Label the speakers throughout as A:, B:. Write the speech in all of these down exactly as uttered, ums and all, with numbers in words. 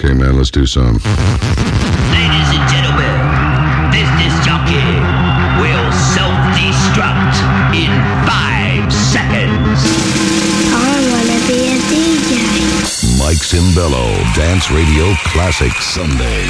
A: Okay, man, let's do some.
B: Ladies and gentlemen, this disc jockey will self-destruct in five seconds.
C: I wanna be a D J.
D: Mike Cimbello, Dance Radio Classic Sunday.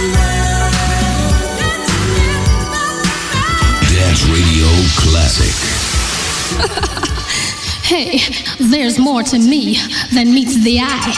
D: Dance Radio Classic.
A: Hey, there's more to me than meets the eye.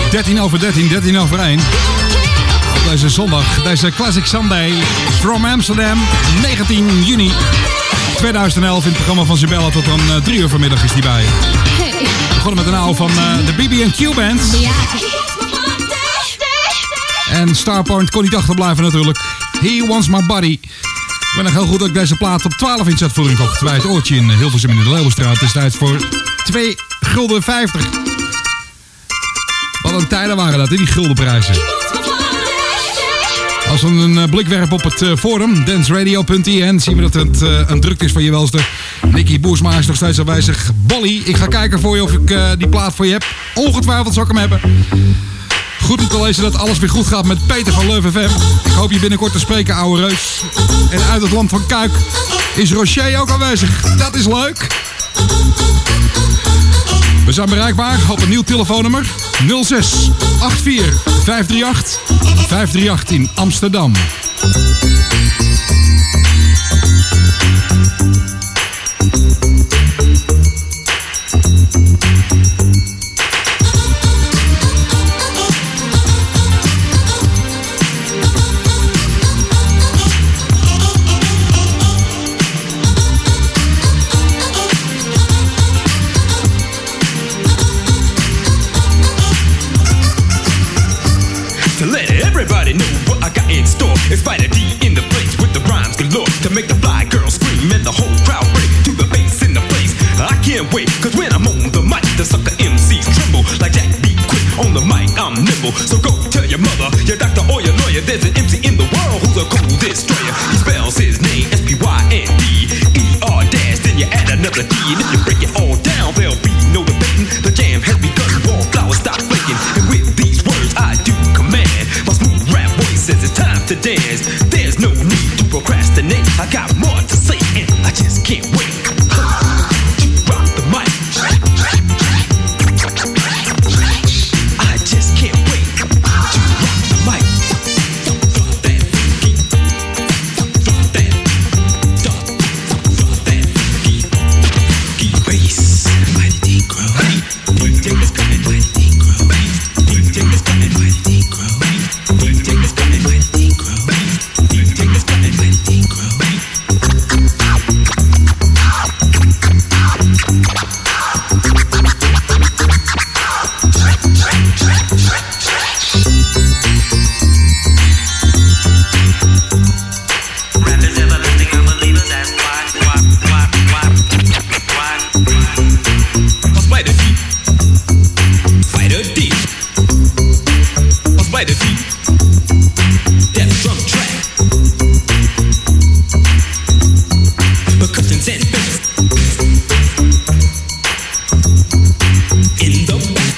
E: dertien over dertien, dertien over één. Op deze zondag, deze Classic Sunday from Amsterdam, negentien juni tweeduizend elf in het programma van Sibella tot dan uh, drie uur vanmiddag is die bij.
A: Hey.
E: We begonnen met een oude van uh, de B B en Q Band.
A: Ja.
E: En Starpoint kon niet achterblijven natuurlijk. He Wants My Body. Ik ben nog heel goed dat ik deze plaat op twaalf inch uitvoering kocht. Bij het oortje in Hilversum in de Leeuwenstraat. Het is tijd voor twee gulden vijftig. Wat een tijden waren dat, hè, die guldenprijzen. Als we een blik werpen op het uh, forum, danceradio punt i n, zien we dat het uh, een drukte is van je welste. Nicky Boersma is nog steeds aanwezig. Bolly, ik ga kijken voor je of ik uh, die plaat voor je heb. Ongetwijfeld zal ik hem hebben. Goed om te lezen dat alles weer goed gaat met Peter van Leuven F M. Ik hoop je binnenkort te spreken, ouwe reus. En uit het land van Kuik is Rocher ook aanwezig. Dat is leuk. We zijn bereikbaar op een nieuw telefoonnummer. nul zes acht vier vijf drie acht vijf drie acht in Amsterdam.
F: It's Spider D in the place with the rhymes galore to make the fly girl scream and the whole crowd break to the bass in the place. I can't wait, cause when I'm on the mic, the sucker M Cs tremble like Jack B. Quick. On the mic, I'm nimble, so go tell your mother, your doctor or your lawyer, there's an M C in the world who's a cold destroyer. He spells his name S P Y N D E R dash, then you add another D, and if you break it all down, there'll be no debating. The jam has begun, wallflowers stop flaking, and with these words I do command. My smooth rap voice says it's time to dance. There's no need to procrastinate. I got more to say and I just can't wait to rock the mic. I just can't wait to rock the mic. Drop that beat. Drop that. Drop, drop that beat. Beat bass. Mighty Negro. Take this coming, Mighty Negro. Take this coming, Mighty Negro. Take this coming, Mighty Negro. Take this coming, Mighty Negro. Rappers everlasting unbelievers ask why, why, why, why, why? A spider deep, spider deep, a spider deep. Death drum track, percussions and bass in the back.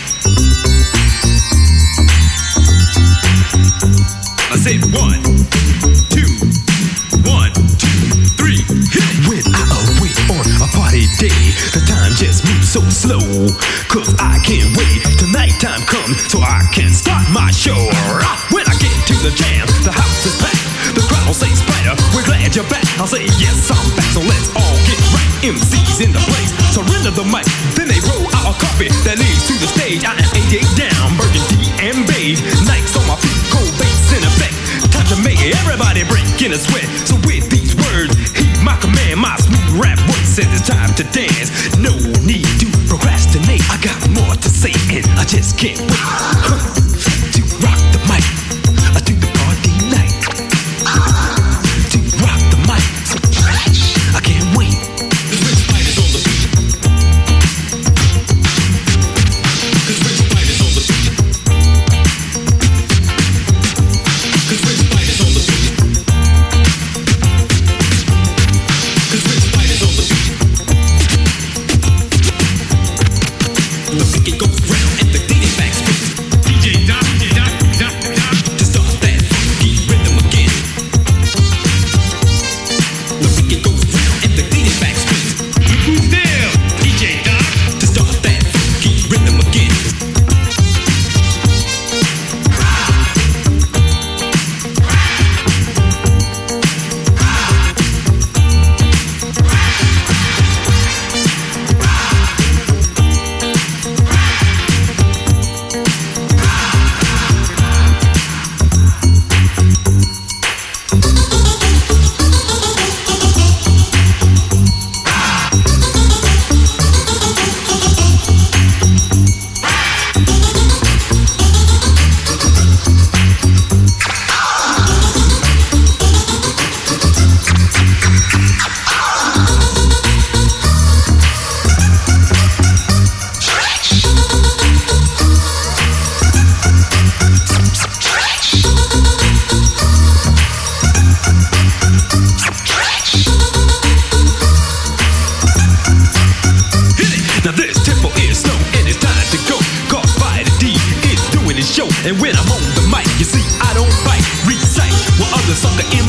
F: I said one, two, one, two, three, hit it. When I awake on a party day, the time just moves so slow, cause I can't wait till nighttime comes so I can start my show. When I get to the jam, the house is packed. The crowd will say, Spider, we're glad you're back. I'll say, yes, I'm back, so let's all get right. M Cs in the place, surrender the mic. Then they roll out a carpet that leads to the stage. I am eighty-eight down, burgundy and beige. Nikes on my feet, cold bass in effect. Time to make everybody break in a sweat. So with these words, heed my command. My smooth rap voice says it's time to dance. No need to procrastinate. I got more to say and I just can't wait huh, to rock the mic. I do the party night. To rock the mic. I can't wait. Cause Rich Spider's on the beat. Cause Rich Spider's on the beat. Cause Rich Spider's on the beat. Cause Rich Spider's on the beat. The beat goes round and the D J back spins. D J Doc, Doc, Doc, Doc. To start that funky rhythm again. The beat goes round and the D J back spins. Look who's there, D J Doc. To start that funky rhythm again.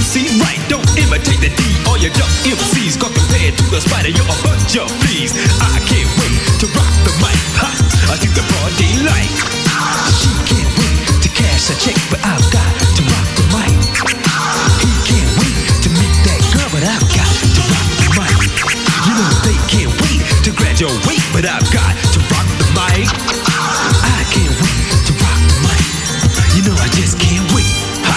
F: see right, don't imitate the D or your dumb M Cs. Got compared to the spider, you're a bunch of fleas. I can't wait to rock the mic, ha, I do the broad daylight. She can't wait to cash a check, but I've got to rock the mic. He can't wait to meet that girl, but I've got to rock the mic. You know they can't wait to graduate, but I've got to rock the mic. I can't wait to rock the mic. You know I just can't wait. Ha.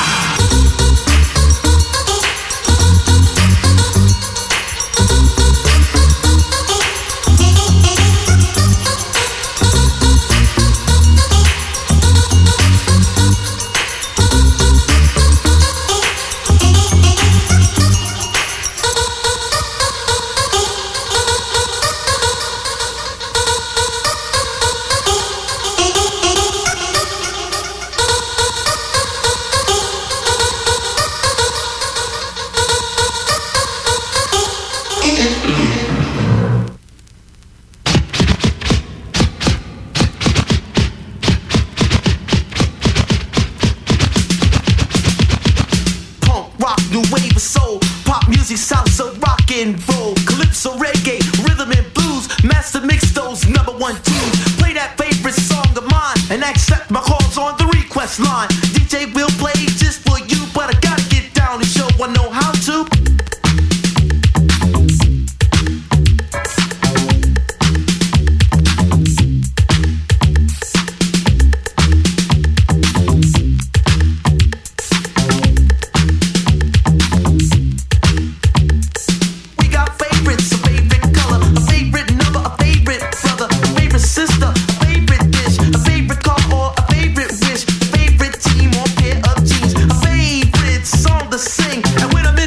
G: Sing, and when I'm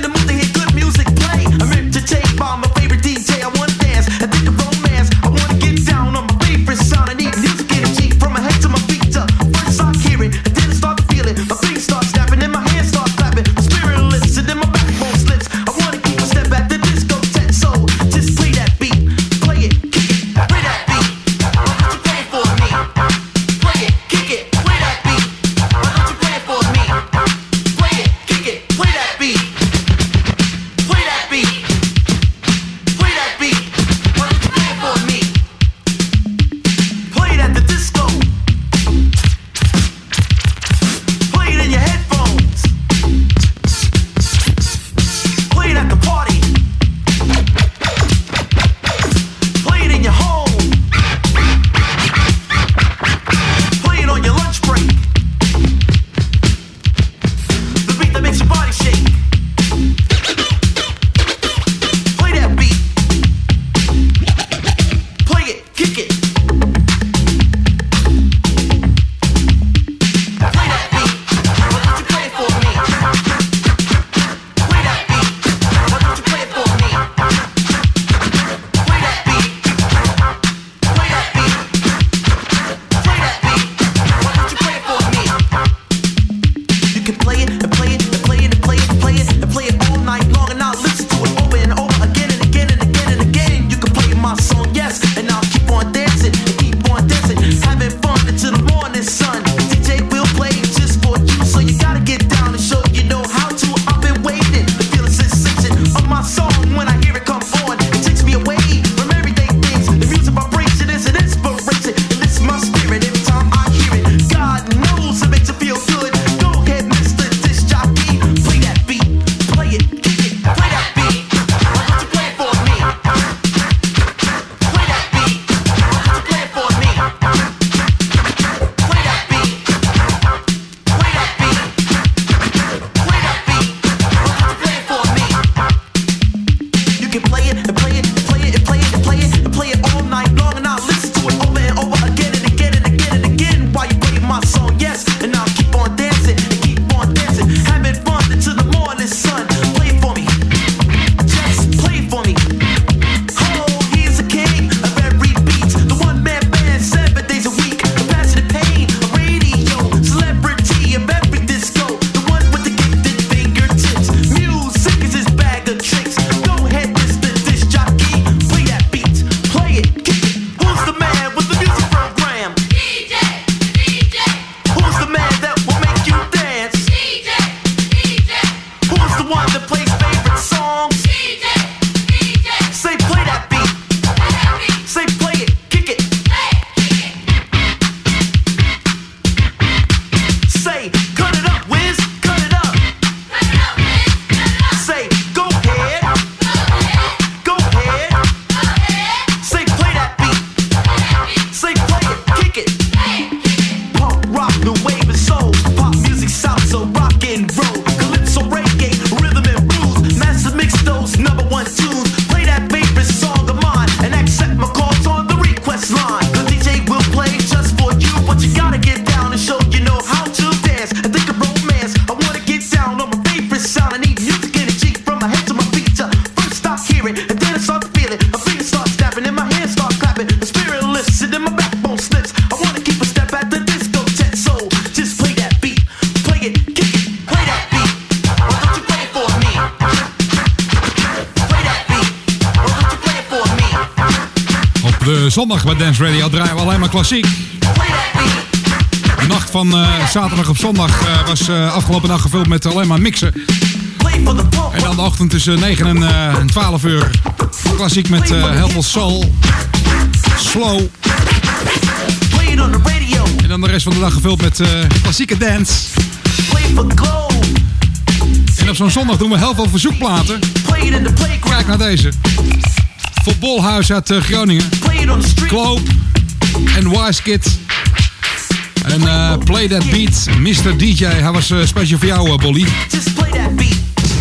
F: and my backbone slips. I wanna keep a step at the discotheque, so just play that beat, play it, kick it, play that beat. Why don't you play it for me? Play that beat, why don't you play it for me?
E: Op de zondag bij Dance Radio draaien we alleen maar klassiek.
F: Play that beat.
E: De nacht van uh, zaterdag op zondag uh, was uh, afgelopen dag gevuld met alleen maar mixen.
F: Play for the pump.
E: En dan de ochtend tussen negen en, uh, en twaalf uur. Klassiek met uh, heel veel soul, slow.
F: Play it on the radio.
E: En dan de rest van de dag gevuld met uh, klassieke dance.
F: Play for glow.
E: En op zo'n zondag doen we heel veel verzoekplaten.
F: Play it in the playground.
E: Kijk naar deze. Voetbalhuis uit uh, Groningen.
F: Play it on the street.
E: Kloop en Wise Kid. En uh, Play That Beat, mister D J. Hij was uh, special voor jou, uh, Bolly.
F: Just play that beat.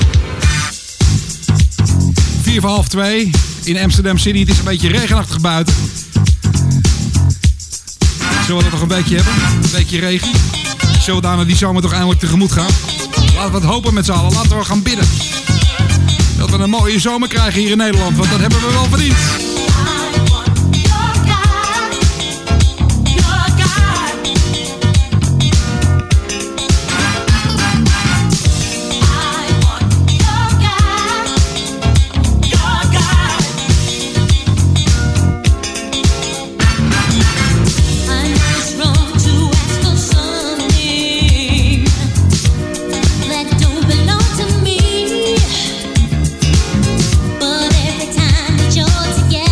E: Vier voor half twee in Amsterdam City. Het is een beetje regenachtig buiten. Zullen we dat nog een beetje hebben? Een beetje regen? Zullen we daarna die zomer toch eindelijk tegemoet gaan? Laten we het hopen met z'n allen. Laten we gaan bidden. Dat we een mooie zomer krijgen hier in Nederland. Want dat hebben we wel verdiend.
G: Together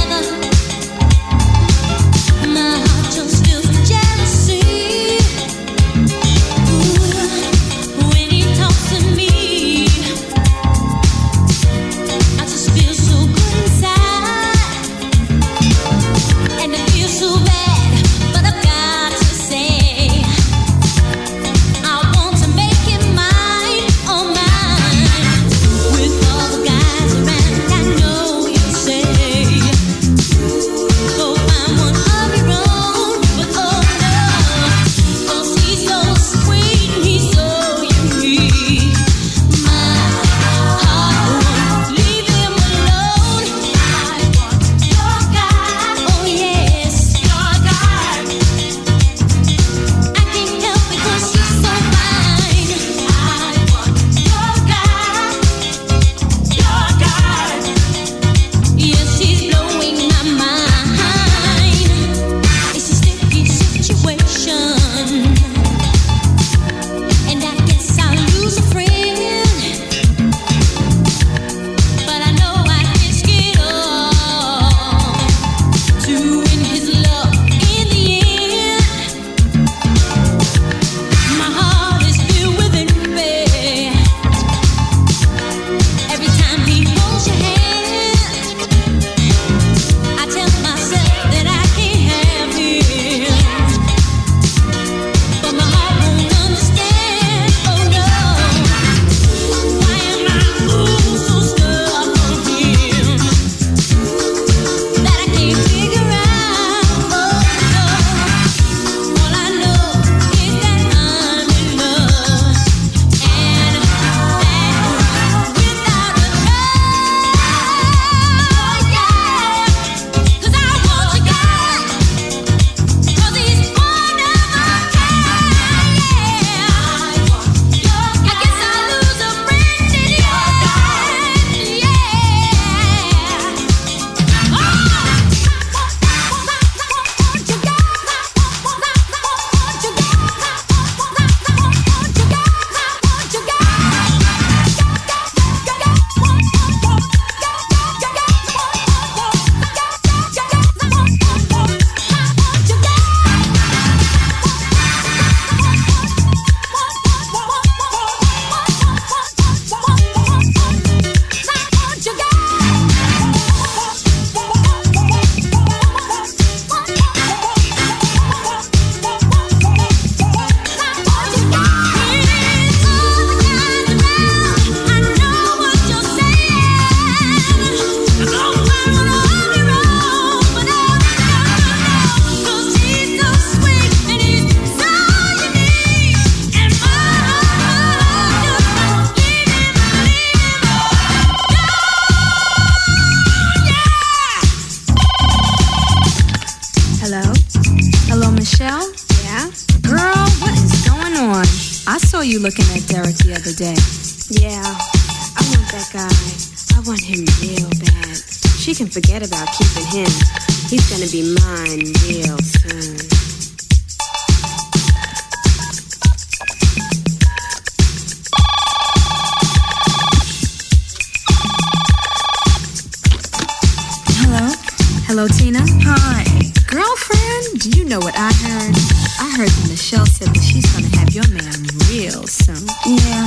G: Michelle?
C: Yeah?
G: Girl, what is going on? I saw you looking at Derek the other day.
C: Yeah. I want that guy. I want him real bad. She can forget about keeping him. He's gonna be mine real soon.
G: Hello? Hello, Tina? Hi. Girlfriend, do you know what I heard? I heard that Michelle said that she's gonna have your man real soon.
H: Yeah.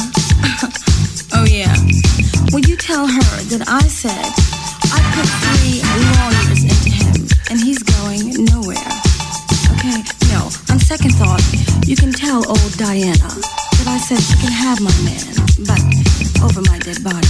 H: Oh, yeah. Will you tell her that I said I put three lawyers into him and he's going nowhere? Okay, no, on second thought, you can tell old Diana that I said she can have my man, but over my dead body.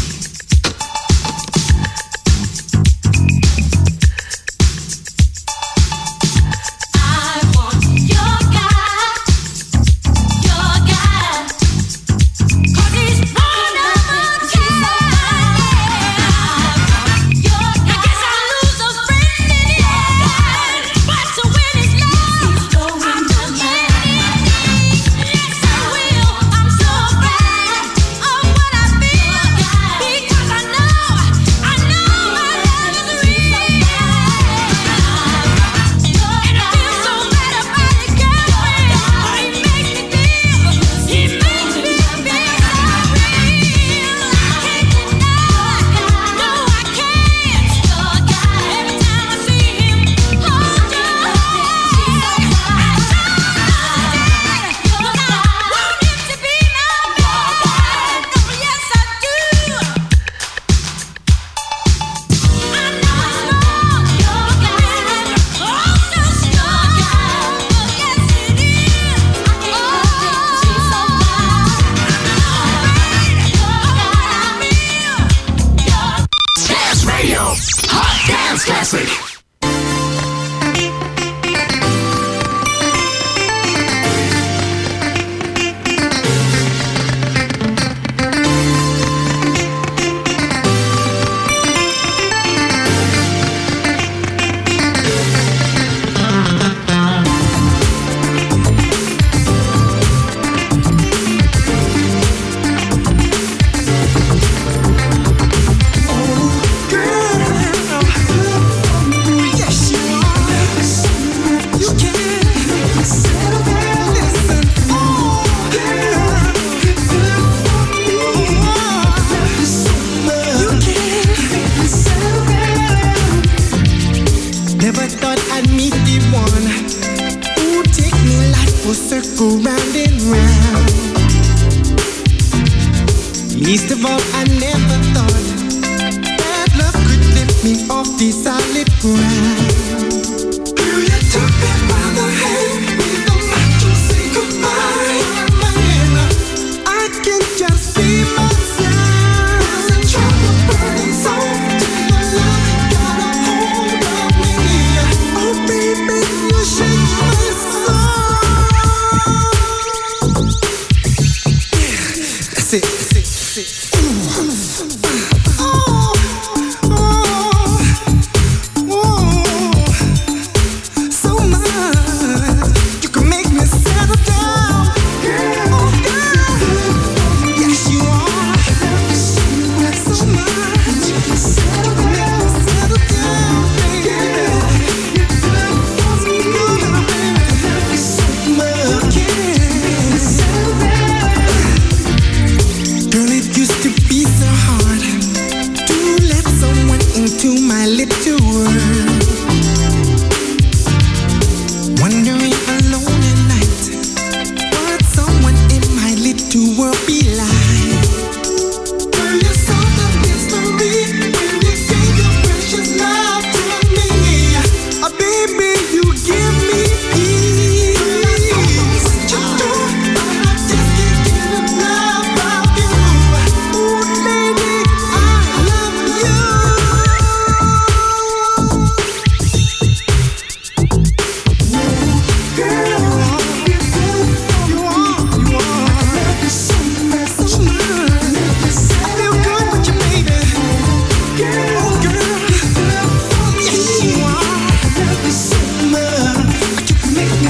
I: Make me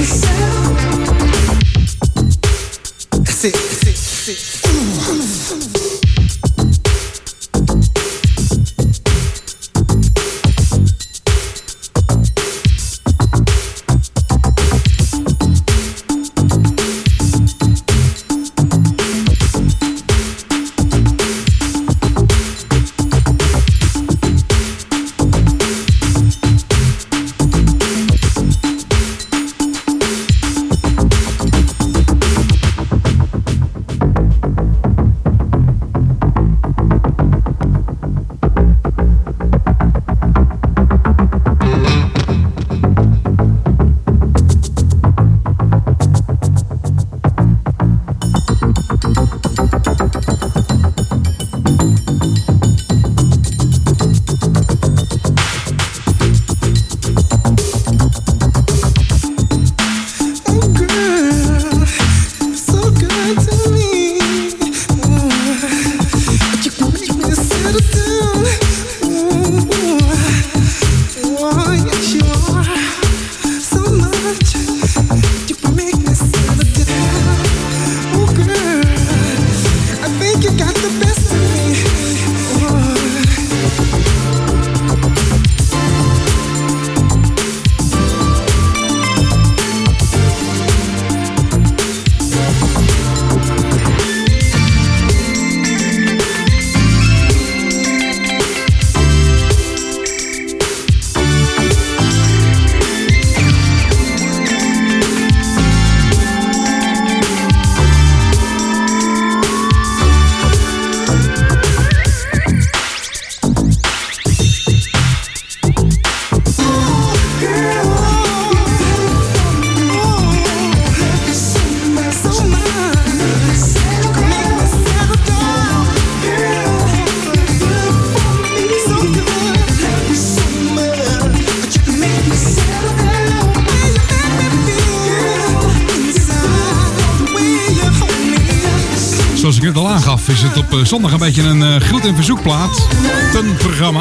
E: Zoals ik net al aangaf, is het op zondag een beetje een uh, groet- en verzoekplaat. Ten programma.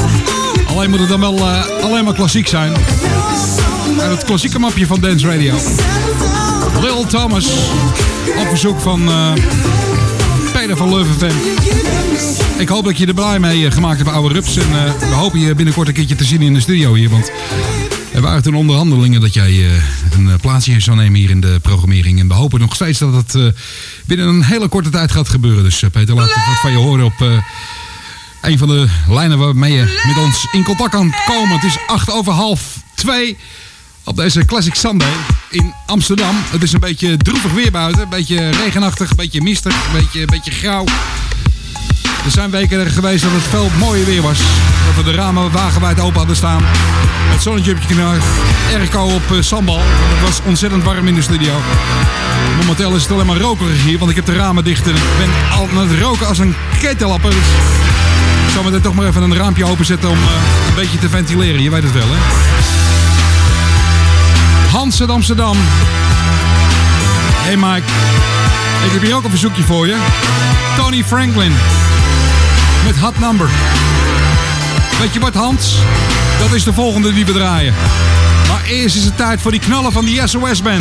E: Alleen moet het dan wel uh, alleen maar klassiek zijn. En het klassieke mapje van Dance Radio. Lil Thomas. Op verzoek van uh, Peter van Leuvenveen. Ik hoop dat je er blij mee uh, gemaakt hebt, oude rups. En uh, we hopen je binnenkort een keertje te zien in de studio hier. Want er waren toen onderhandelingen dat jij uh, een uh, plaatsje zou nemen hier in de programmering. En we hopen nog steeds dat het uh, binnen een hele korte tijd gaat gebeuren. Dus uh, Peter, laat wat van je horen op uh, een van de lijnen waarmee je met ons in contact kan komen. Het is acht over half twee op deze Classic Sunday in Amsterdam. Het is een beetje droevig weer buiten. Een beetje regenachtig, een beetje mistig, een beetje, een beetje grauw. Er zijn weken er geweest dat het veel mooier weer was. Dat we de ramen wagenwijd open hadden staan. Het zonnetje knallen. Airco op uh, sambal. Het was ontzettend warm in de studio. Momenteel is het alleen maar rokerig hier, want ik heb de ramen dicht. En ik ben al aan het roken als een ketellapper. Dus ik zal meteen toch maar even een raampje openzetten om uh, een beetje te ventileren. Je weet het wel, hè? Hansen Amsterdam. Hey Mike. Ik heb hier ook een verzoekje voor je. Tony Franklin. Met Hot Number. Weet je wat, Hans? Dat is de volgende die we draaien. Maar eerst is het tijd voor die knallen van die S O S-band.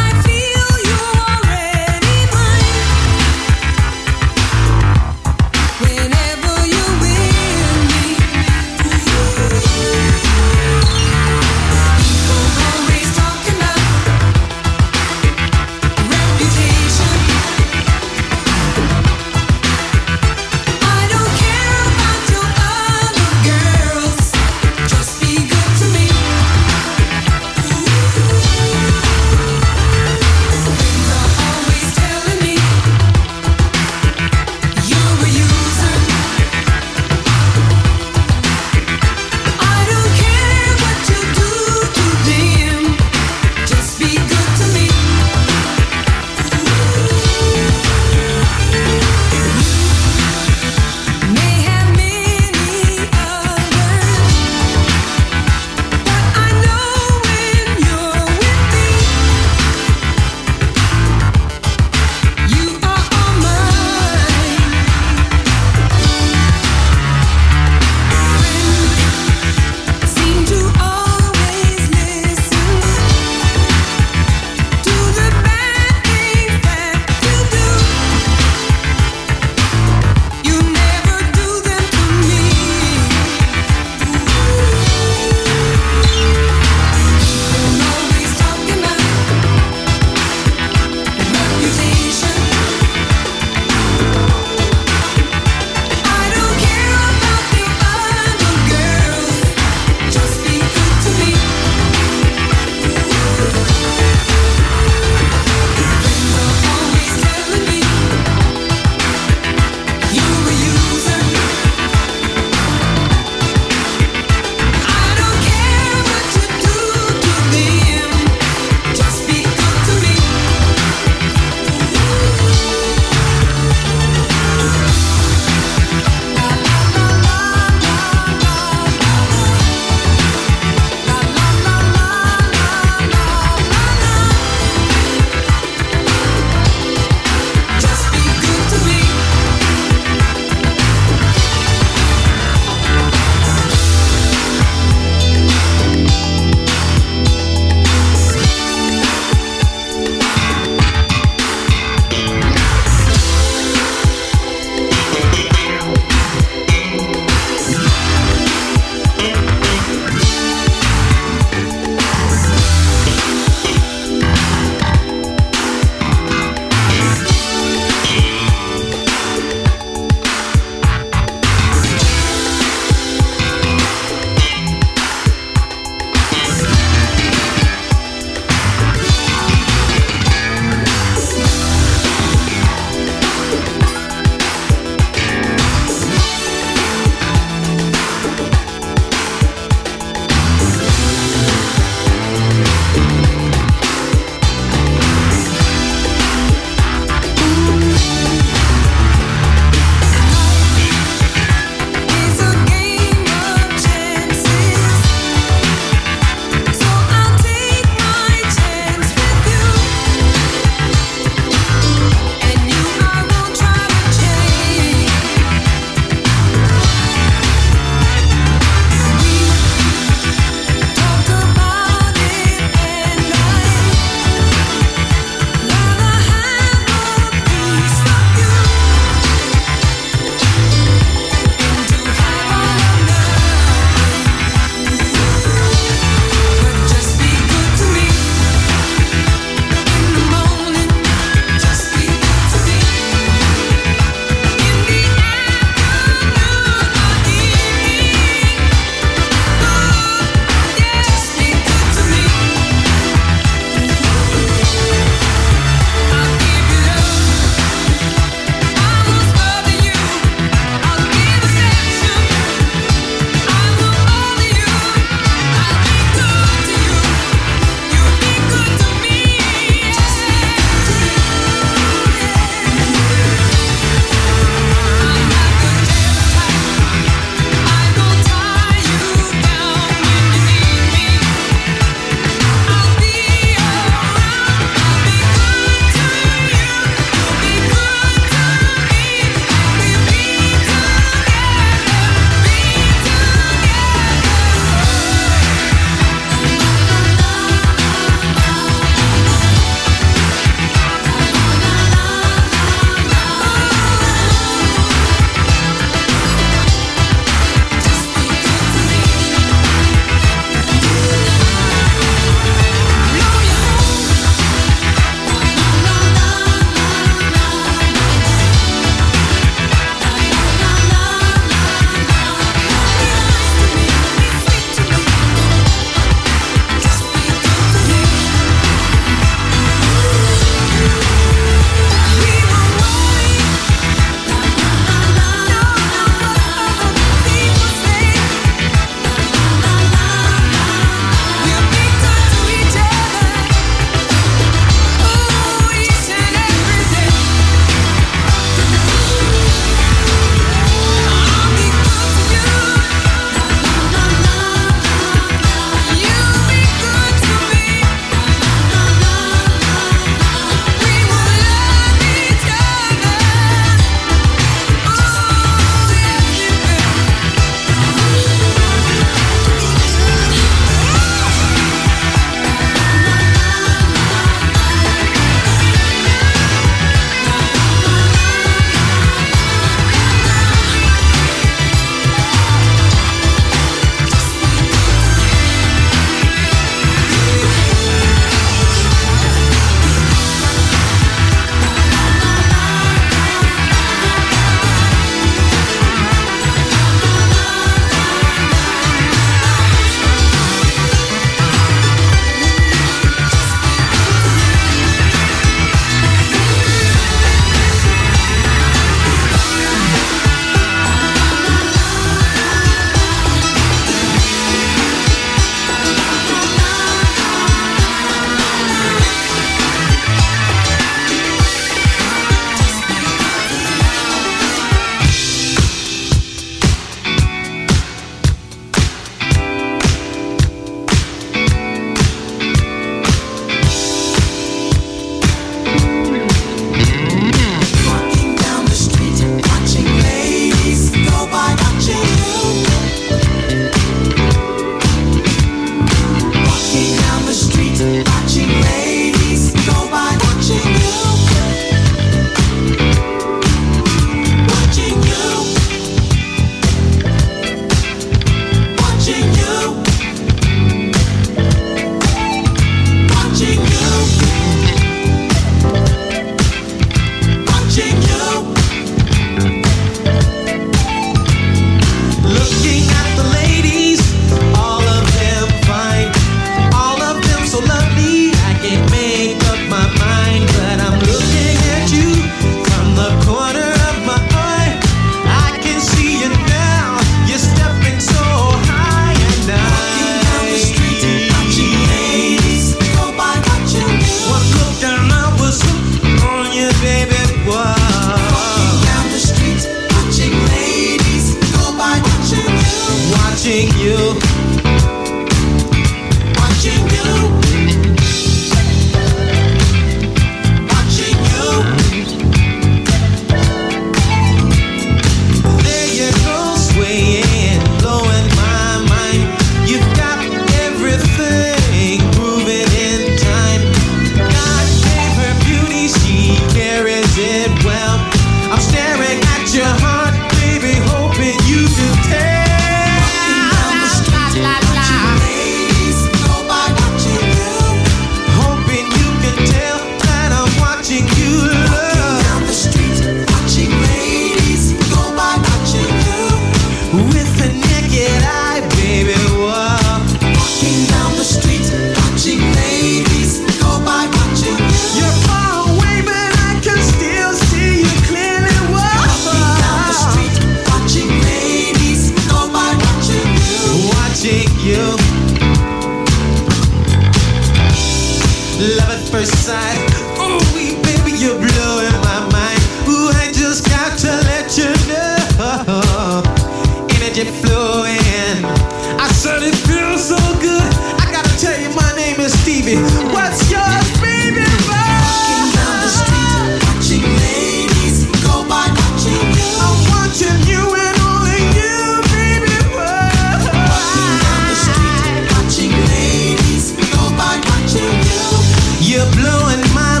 I: love at first sight. Ooh, baby, you're blowing my mind. Ooh, I just got to let you know. Energy flowing. I said it feels so good. I gotta tell you, my name is Stevie. What's yours, baby? Walking down the street, watching ladies go by, watching you. I'm watching you and only you, baby. Walking down the street, watching ladies go by, watching you. You're blowing my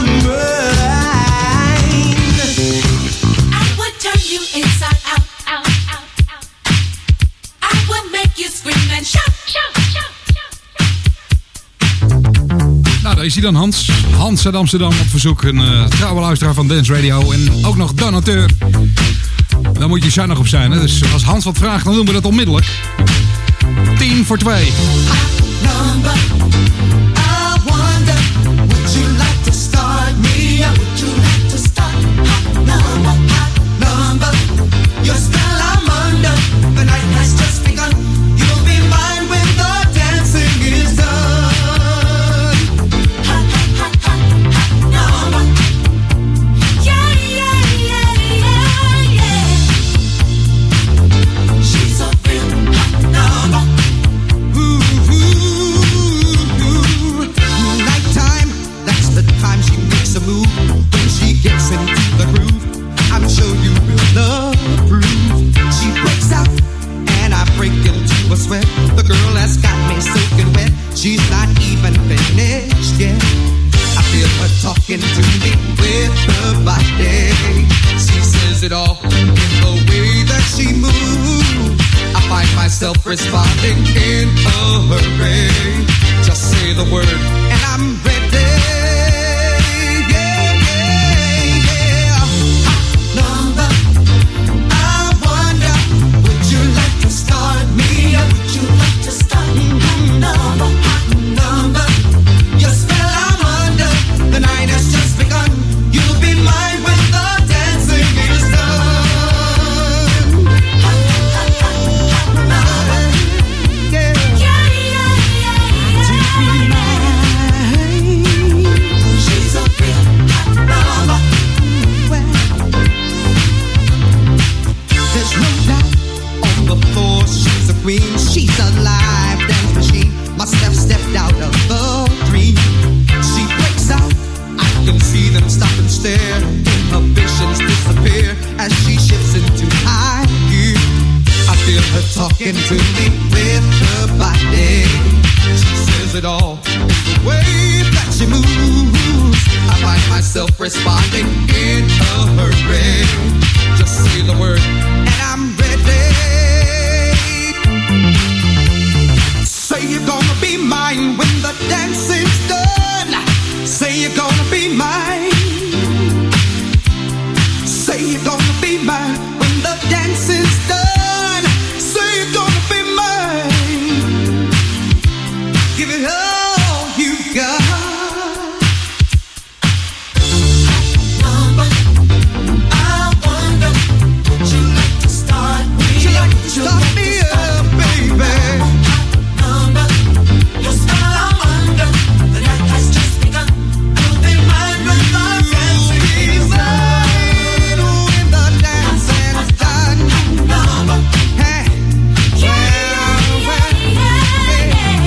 I: mind.
J: I would turn you inside out, out, out, out. I would make you scream and shout, shout, shout.
E: Nou, daar is hij dan, Hans. Hans uit Amsterdam op verzoek. Een uh, trouwe luisteraar van Dance Radio. En ook nog donateur. Daar moet je zuinig op zijn, hè. Dus als Hans wat vraagt, dan doen we dat onmiddellijk. tien voor twee.
I: Number, I wonder, would you like to start me? Would you like to start? Hot number, hot number, your spell I'm under. The night has just begun. You'll be mine when the dancing is done.
J: Hot, hot, hot, hot, hot number. Yeah, yeah, yeah, yeah, yeah.
I: She's a real hot number. Ooh, ooh, ooh. Nighttime, that's the time she makes a move. When she gets into the groove, I'm sure you will approve. She breaks out, and I break into a sweat. The girl has got me soaking wet. She's not even finished yet. I feel her talking to me with her body. She says it all in the way that she moves. I find myself responding in a hurry. Just say the word and I'm ready. Yeah, yeah, yeah. Hot number, I wonder, would you like to start me? Or would you like to start? Hot number, hot number, your spell I'm under. The night has just begun. You'll be mine when the dancing is done. Hot, hot, hot, hot number. Yeah.
J: Yeah, yeah, yeah, yeah.
I: She's a real hot number. There's no doubt on the floor she's a queen. She's a live dance machine. Must have stepped out of the dream. She breaks out. I can see them stop and stare. Inhibitions disappear as she shifts into high gear. I feel her talking to me with her body. She says it all in the way that she moves. I find myself responding in a hurry. Just say the word and I'm ready. Say you're gonna be mine when the dancing's done. Say you're gonna be mine. Say you're gonna be mine when the dancing's done. Say you're gonna be mine. Give it all you got. Number, I wonder, would you like to start me? Would you like to start me up, baby? Number, your spell I'm under. The night has just begun. You'll be mine when the dancing is done. When the dancing's done. Number, hey, well, well, hey.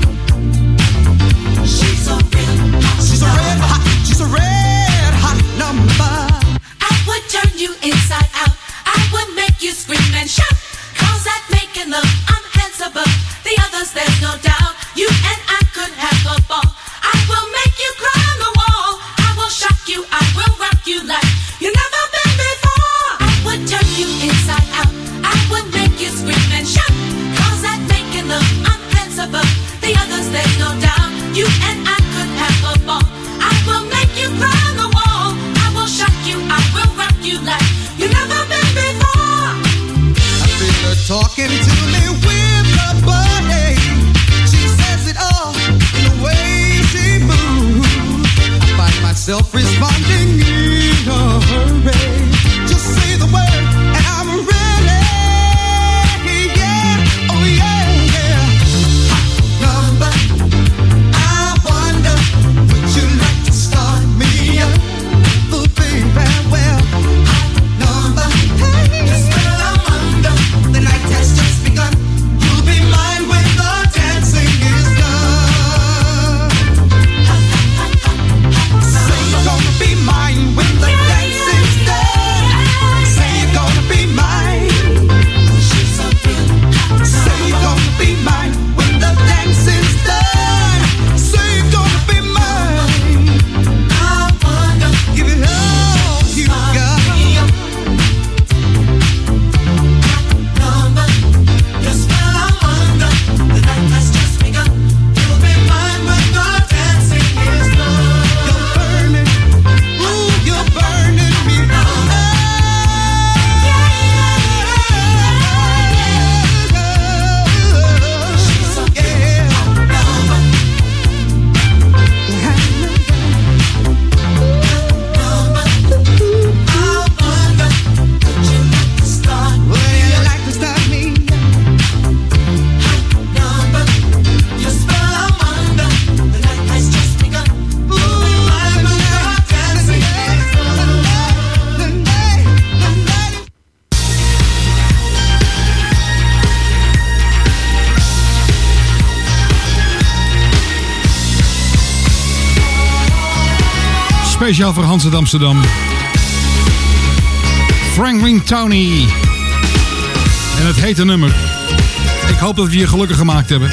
I: She's a real hot, she's a red hot, she's a red hot number.
J: I would turn you inside out. I would make you scream and shout. Cause that making love, I'm hands above the others, there's no doubt. You and I could have a ball. I will make you cry on the wall. I will shock you, I will rock you like you've never been before. I would turn you inside out. I would make you scream and shout. Cause that making love, I'm hands above the others, there's no doubt. You and I could have a ball. I will make you cry on the wall. I will shock you, I will rock you like you've never been before.
I: I feel her talking to me with her body. She says it all in the way she moves. I find myself responding in a hurry. Just say the word and I'm ready. Yeah, oh yeah, yeah. Hot number, I wonder, would you
E: Speciaal voor Hans uit Amsterdam. Franklin Tony. En het heet een nummer. Ik hoop dat we je gelukkig gemaakt hebben.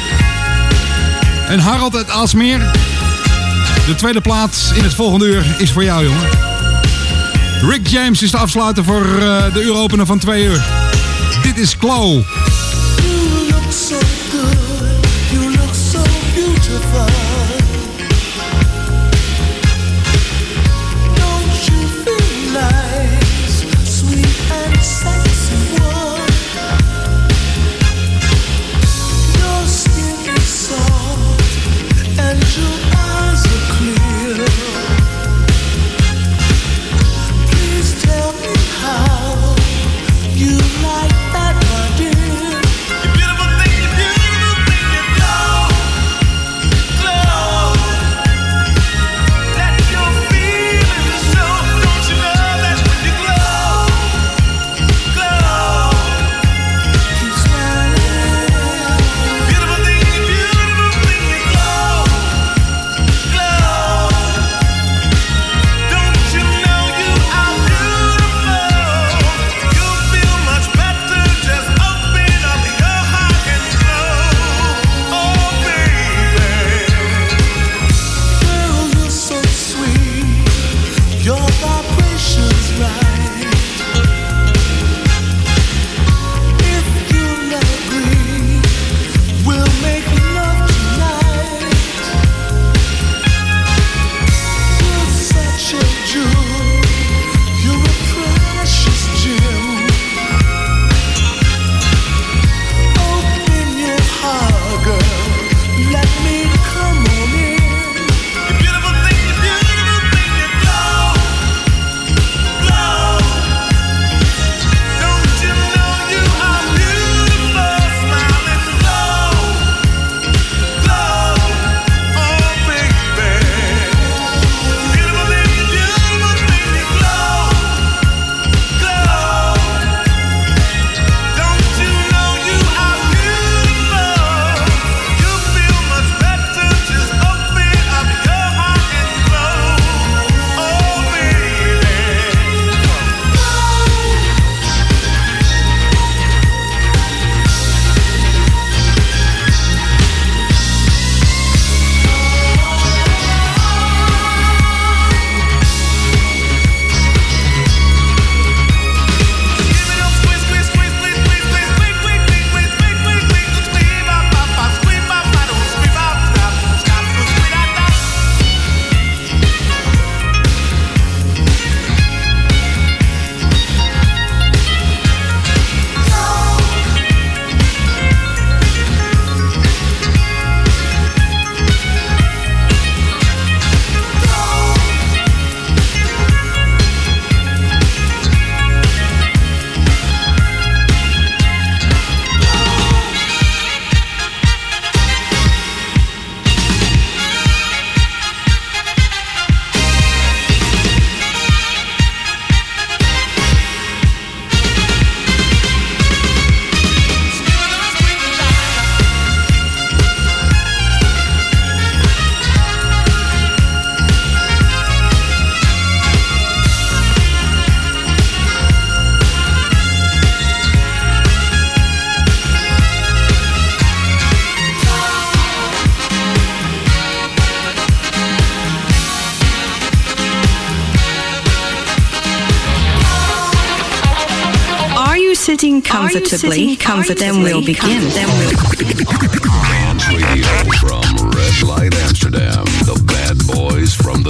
E: En Harold uit Aalsmeer. De tweede plaats in het volgende uur is voor jou, jongen. Rick James is de afsluiter voor uh, de uuropener van twee uur. Dit is Glow.
K: You look so good, you look so beautiful. Don't you feel nice, sweet and sexy one? Your skin is soft and your eyes are clear. Please tell me how you like that, my dear. You beautiful thing, you beautiful thing, you glow, glow. Let your feelings show. Don't you know that when you glow, glow, keep smiling. Beautiful thing, you beautiful thing, you glow, glow. Don't you know you are beautiful? You'll feel much better. Just open up your heart and glow. Oh, baby. Girl, you're so sweet. Your vibration's right. If you'll agree, we'll make love tonight. You're such a jewel. You're a precious gem. Open your heart, girl. Let me come on in. You beautiful thing, you beautiful thing, you glow, glow. Don't you know you are beautiful, smiling glow, glow. Oh, baby. Beautiful thing, you beautiful thing, you glow, glow. Don't you know you are beautiful? You feel much better. Just open up your heart and glow. Oh, baby. Give it up, squeeze, squeeze, squeeze, squeeze, squeeze, squeeze, squeeze, squeeze, squeeze, squeeze, squeeze, squeeze, squeeze, bop, bop, bop, squeeze, bop, bop, don't squeeze, bop, stop, stop, do squeeze, da, da.
L: Are you sitting comfortably? Comfort. Then we'll begin. Then we'll.
D: Dance Radio from Red Light Amsterdam. The bad boys from the